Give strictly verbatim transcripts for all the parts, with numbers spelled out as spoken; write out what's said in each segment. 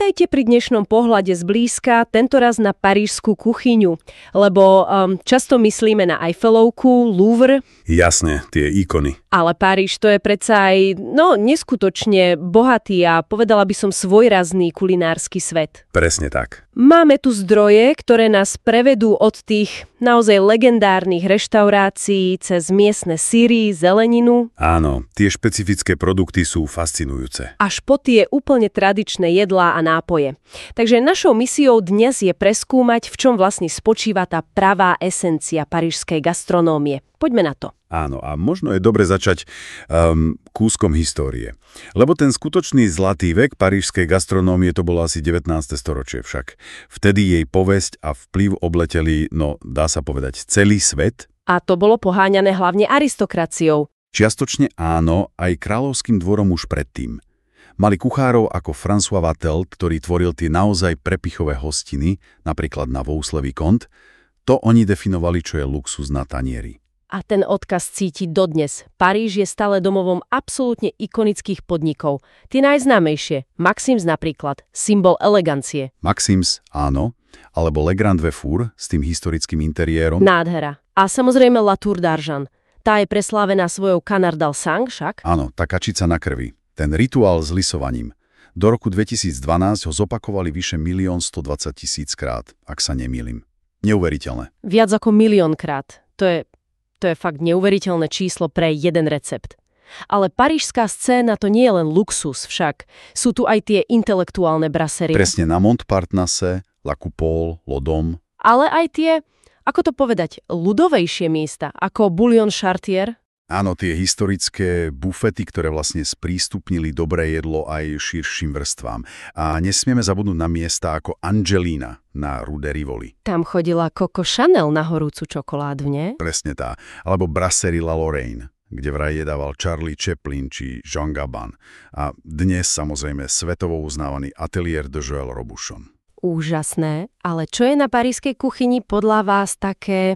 Vítajte pri dnešnom pohľade zblízka, tentoraz na parížskú kuchyňu, lebo um, často myslíme na Eiffelovku, Louvre. Jasne, tie ikony. Ale Paríž to je predsa aj, no, neskutočne bohatý a povedala by som svojrazný kulinársky svet. Presne tak. Máme tu zdroje, ktoré nás prevedú od tých naozaj legendárnych reštaurácií cez miestne syry, zeleninu. Áno, tie špecifické produkty sú fascinujúce. Až po tie úplne tradičné jedlá a nápoje. Takže našou misiou dnes je preskúmať, v čom vlastne spočíva tá pravá esencia parížskej gastronómie. Poďme na to. Áno, a možno je dobre začať um, kúskom histórie. Lebo ten skutočný zlatý vek parížskej gastronómie to bolo asi devätnáste storočie však. Vtedy jej povesť a vplyv obleteli, no dá sa povedať, celý svet. A to bolo poháňané hlavne aristokraciou. Čiastočne áno, aj kráľovským dvorom už predtým. Mali kuchárov ako François Vatel, ktorý tvoril tie naozaj prepichové hostiny, napríklad na Vauclevy Comte. To oni definovali, čo je luxus na tanieri. A ten odkaz cíti dodnes. Paríž je stále domovom absolútne ikonických podnikov. Tie najznámejšie. Maxims napríklad, symbol elegancie. Maxims, áno, alebo Le Grand Véfour s tým historickým interiérom. Nádhera. A samozrejme La Tour d'Argent. Tá je preslávená svojou Canard d'Alsace však. Áno, tá kačica na krvi. Ten rituál s lisovaním. Do roku dvetisícdvanásť ho zopakovali vyše milión stodvadsať tisíc krát, ak sa nemýlim. Neuveriteľné. Viac ako milión krát. To je... To je fakt neuveriteľné číslo pre jeden recept. Ale parížská scéna to nie je len luxus však. Sú tu aj tie intelektuálne brasserie. Presne, na Montparnasse, La Coupole, Lodom. Ale aj tie, ako to povedať, ľudovejšie miesta, ako Bouillon Chartier. Áno, tie historické bufety, ktoré vlastne sprístupnili dobré jedlo aj širším vrstvám. A nesmieme zabudnúť na miesta ako Angelina na Rue de Rivoli. Tam chodila Coco Chanel na horúcu čokoládu, nie? Presne tá. Alebo Brasserie La Lorraine, kde vraj jedával Charlie Chaplin či Jean Gabin. A dnes samozrejme svetovo uznávaný Atelier de Joël Robuchon. Úžasné, ale čo je na parížskej kuchyni podľa vás také...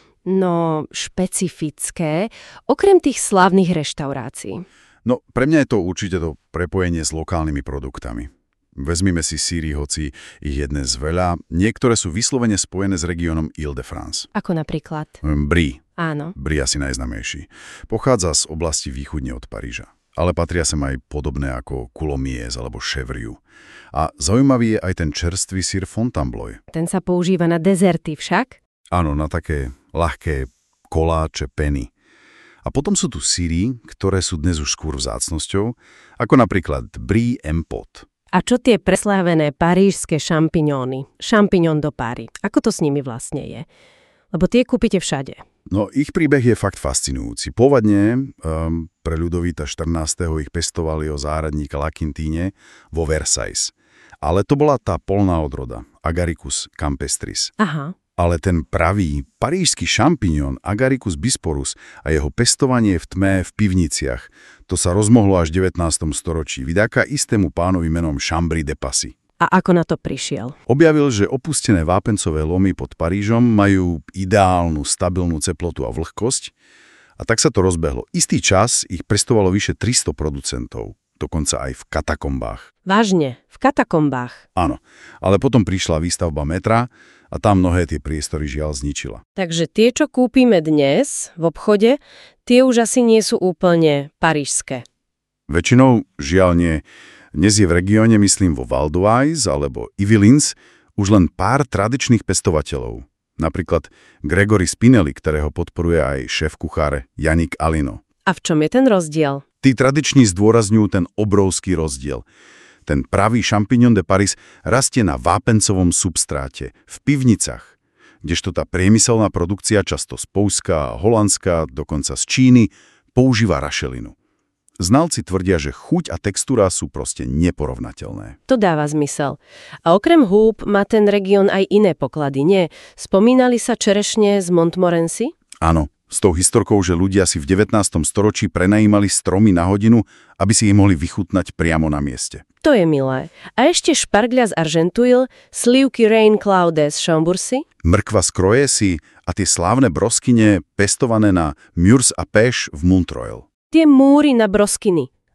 no, špecifické, okrem tých slávnych reštaurácií? No, pre mňa je to určite to prepojenie s lokálnymi produktami. Vezmime si síry, hoci ich je dnes veľa. Niektoré sú vyslovene spojené s regiónom Île-de-France. Ako napríklad? Brie. Áno. Brie asi najznámejší. Pochádza z oblasti východne od Paríža. Ale patria sem aj podobné ako Coulommiers alebo Chevrieux. A zaujímavý je aj ten čerstvý sír Fontainebleau. Ten sa používa na dezerty však? Áno, na také ľahké koláče, peny. A potom sú tu síry, ktoré sú dnes už skôr vzácnosťou, ako napríklad Brie Empot. A čo tie preslávené parížske šampiňóny? Champignon de Paris. Ako to s nimi vlastne je? Lebo tie kúpite všade. No, ich príbeh je fakt fascinujúci. Pôvodne um, pre Ľudovíta štrnásteho ich pestovali o záhradníka Laquintine vo Versailles. Ale to bola tá polná odroda, Agaricus campestris. Aha. Ale ten pravý parížsky šampiňón Agaricus bisporus a jeho pestovanie v tme v pivniciach, to sa rozmohlo až v devätnástom storočí vďaka istému pánovi menom Chambry de Passy. A ako na to prišiel? Objavil, že opustené vápencové lomy pod Parížom majú ideálnu, stabilnú teplotu a vlhkosť, a tak sa to rozbehlo. Istý čas ich pestovalo vyše tristo producentov, dokonca aj v katakombách. Vážne, v katakombách? Áno, ale potom prišla výstavba metra a tam mnohé tie priestory žiaľ zničila. Takže tie, čo kúpime dnes v obchode, tie už asi nie sú úplne parížske. Väčšinou žiaľ nie. Dnes je v regióne, myslím, vo Val d'Oise alebo Yvelines už len pár tradičných pestovateľov. Napríklad Gregory Spinelli, ktorého podporuje aj šéf-kuchár Yannick Alino. A v čom je ten rozdiel? Tí tradiční zdôrazňujú ten obrovský rozdiel. Ten pravý Champignon de Paris rastie na vápencovom substráte, v pivnicách, kdežto tá priemyselná produkcia, často z Poľska, Holandska, dokonca z Číny, používa rašelinu. Znalci tvrdia, že chuť a textúra sú proste neporovnateľné. To dáva zmysel. A okrem húb má ten región aj iné poklady, nie? Spomínali sa čerešne z Montmorency? Áno. S tou historkou, že ľudia si v devätnástom storočí prenajímali stromy na hodinu, aby si ich mohli vychutnať priamo na mieste. To je milé. A ešte špargľa z Argenteuil, slivky Reine Claude z Chambourcy? Mrkva z Croatie a tie slávne broskyne pestované na Murs a Pêche v Montreuil. Tie múry na broskiny.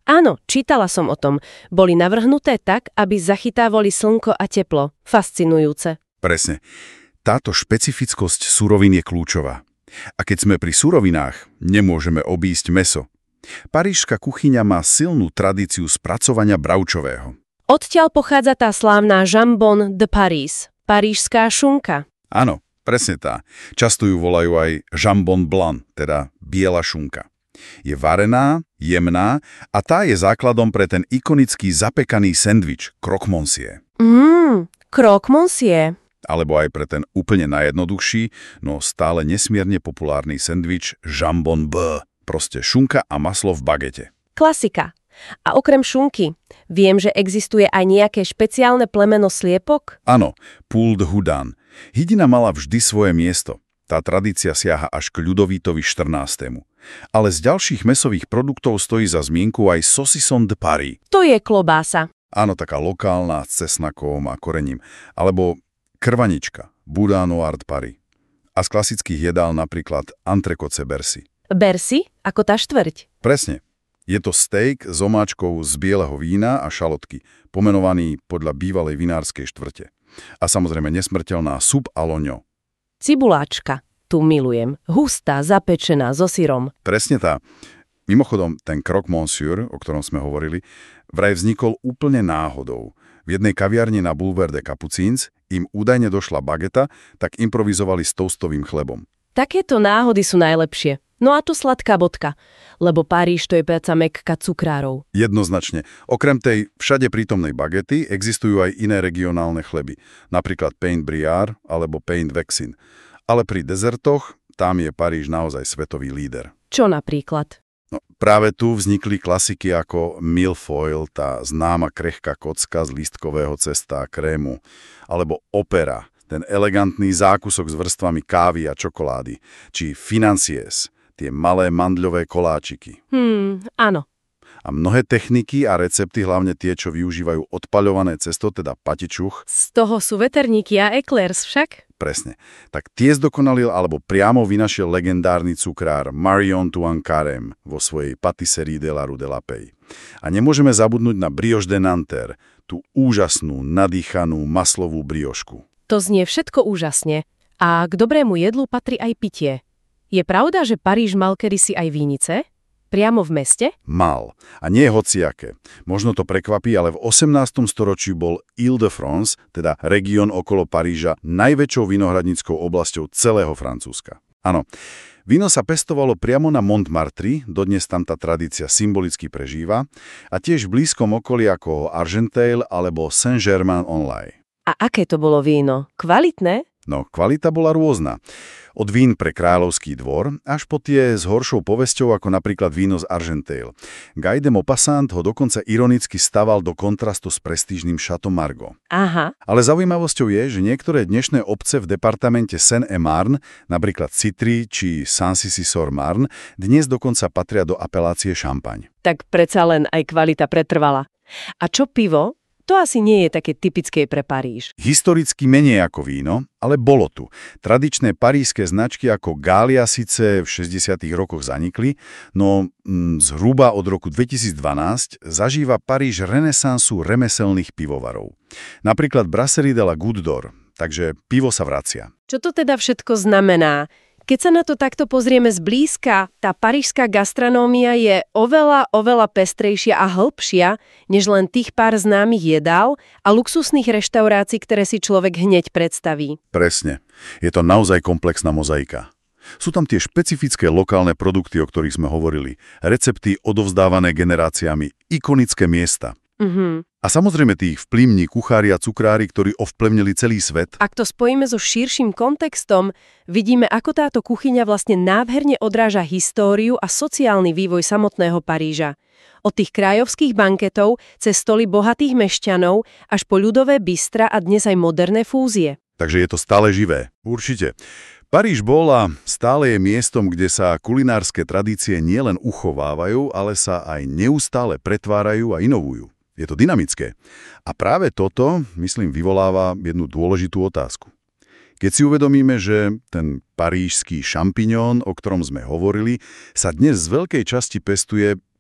Áno, čítala som o tom. Boli navrhnuté tak, aby zachytávali slnko a teplo. Fascinujúce. Presne. Táto špecifickosť surovín je kľúčová. A keď sme pri surovinách, nemôžeme obísť mäso. Parížska kuchyňa má silnú tradíciu spracovania bravčového. Odtiaľ pochádza tá slávna jambon de Paris, parížská šunka. Áno, presne tá. Často ju volajú aj jambon blanc, teda biela šunka. Je varená, jemná a tá je základom pre ten ikonický zapekaný sendvič croque monsieur. Mmm, croque monsieur. Alebo aj pre ten úplne najjednoduchší, no stále nesmierne populárny sendvič jambon beurre, proste šunka a maslo v bagete. Klasika. A okrem šunky, viem, že existuje aj nejaké špeciálne plemeno sliepok? Áno, Poule de Houdin. Hydina mala vždy svoje miesto. Tá tradícia siaha až k Ľudovítovi štrnástemu. Ale z ďalších mäsových produktov stojí za zmienku aj saucisson de Paris. To je klobása. Áno, taká lokálna s cesnakom a korením. Alebo krvanička, boudin noir de Paris. A z klasických jedál napríklad entrecôte Bercy. Bercy? Ako tá štvrť? Presne. Je to steak s omáčkou z bieleho vína a šalotky, pomenovaný podľa bývalej vinárskej štvrte. A samozrejme nesmrteľná soupe à l'oignon. Cibuláčka. Tu milujem. Hustá, zapečená, so syrom. Presne tá. Mimochodom, ten croque monsieur, o ktorom sme hovorili, vraj vznikol úplne náhodou. V jednej kaviarni na Boulevard des Capucines im údajne došla bageta, tak improvizovali s toastovým chlebom. Takéto náhody sú najlepšie. No a tu sladká bodka, lebo Paríž to je práca Mekka cukrárov. Jednoznačne. Okrem tej všade prítomnej bagety existujú aj iné regionálne chleby, napríklad pain brillant alebo pain vexin. Ale pri dezertoch tam je Paríž naozaj svetový líder. Čo napríklad? No, práve tu vznikli klasiky ako milfoil, tá známa krehká kocka z lístkového cesta a krému, alebo opera, ten elegantný zákusok s vrstvami kávy a čokolády, či financiers, tie malé mandľové koláčiky. Hmm, áno. A mnohé techniky a recepty, hlavne tie, čo využívajú odpaľované cesto, teda patičuch. Z toho sú veterníky a eclairs však? Presne. Tak tie zdokonalil alebo priamo vynašiel legendárny cukrár Marion Antoine Carême vo svojej Patisserie de la Rue de la Paix. A nemôžeme zabudnúť na brioche de Nanterre, tú úžasnú, nadýchanú maslovú briošku. To znie všetko úžasne. A k dobrému jedlu patrí aj pitie. Je pravda, že Paríž mal kedysi aj vínice? Priamo v meste? Mal. A nie hociaké. Možno to prekvapí, ale v osemnástom storočí bol Île-de-France, teda región okolo Paríža, najväčšou vinohradníckou oblasťou celého Francúzska. Áno, víno sa pestovalo priamo na Montmartre, dodnes tam tá tradícia symbolicky prežíva, a tiež v blízkom okolí ako Argenteuil alebo Saint-Germain-en-Laye. A aké to bolo víno? Kvalitné? No, kvalita bola rôzna. Od vín pre kráľovský dvor až po tie s horšou povesťou ako napríklad víno z Argenteuil. Guy de Maupassant ho dokonca ironicky staval do kontrastu s prestížnym Chateau Margaux. Aha. Ale zaujímavosťou je, že niektoré dnešné obce v departamente Seine-et-Marne, napríklad Citry či Sanssouci-sur-Marne, dnes dokonca patria do apelácie šampaň. Tak predsa len aj kvalita pretrvala. A čo pivo? To asi nie je také typické pre Paríž. Historicky menej ako víno, ale bolo tu. Tradičné parížske značky ako Gallia síce v šesťdesiatych rokoch zanikli, no mm, zhruba od roku dvetisícdvanásť zažíva Paríž renesansu remeselných pivovarov. Napríklad Brasserie de la Goutte d'Or, takže pivo sa vracia. Čo to teda všetko znamená? Keď sa na to takto pozrieme zblízka, tá parížská gastronómia je oveľa, oveľa pestrejšia a hĺbšia, než len tých pár známych jedál a luxusných reštaurácií, ktoré si človek hneď predstaví. Presne. Je to naozaj komplexná mozaika. Sú tam tie špecifické lokálne produkty, o ktorých sme hovorili, recepty odovzdávané generáciami, ikonické miesta. Mhm. A samozrejme tí vplyvní kuchári a cukrári, ktorí ovplyvnili celý svet. Ak to spojíme so širším kontextom, vidíme, ako táto kuchyňa vlastne nádherne odráža históriu a sociálny vývoj samotného Paríža. Od tých krájovských banketov cez stoly bohatých mešťanov až po ľudové bystra a dnes aj moderné fúzie. Takže je to stále živé. Určite. Paríž bol a stále je miestom, kde sa kulinárske tradície nielen uchovávajú, ale sa aj neustále pretvárajú a inovujú. Je to dynamické. A práve toto, myslím, vyvoláva jednu dôležitú otázku. Keď si uvedomíme, že ten parížský šampiňón, o ktorom sme hovorili, sa dnes z veľkej časti pestuje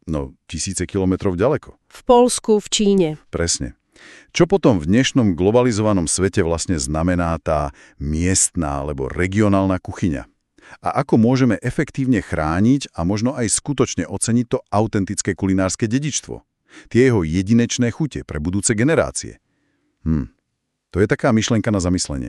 No, tisíce kilometrov ďaleko. V Poľsku, v Číne. Presne. Čo potom v dnešnom globalizovanom svete vlastne znamená tá miestna alebo regionálna kuchyňa? A ako môžeme efektívne chrániť a možno aj skutočne oceniť to autentické kulinárske dedičstvo? Tie jeho jedinečné chute pre budúce generácie? Hm, to je taká myšlienka na zamyslenie.